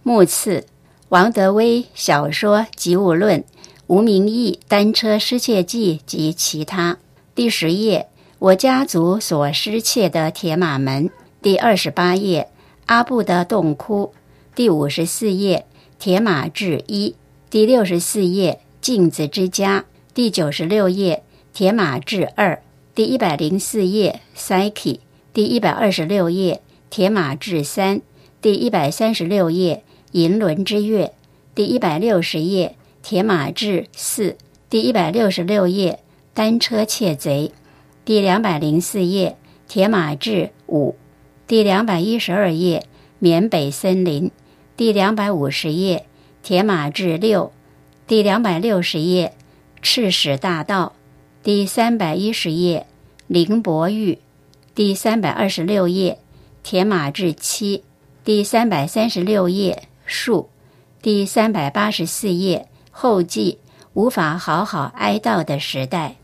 目次王德威小说《集物论》，吴明义单车失窃记及其他。第10页，我家族所失窃的铁马门。第28页，阿布的洞窟。第54页，铁马志一。第64页，镜子之家。第96页，铁马志2。第104页 Psyche。第126页，铁马志3。第136页，银轮之月。第160页，铁马志4。第166页，单车窃贼。第204页，铁马志5。第212页，缅北森林。第250页，铁马志6。第260页，赤史大道。第310页，凌伯玉。第326页，铁马志7。第336页，树。第384页，后记，无法好好哀悼的时代。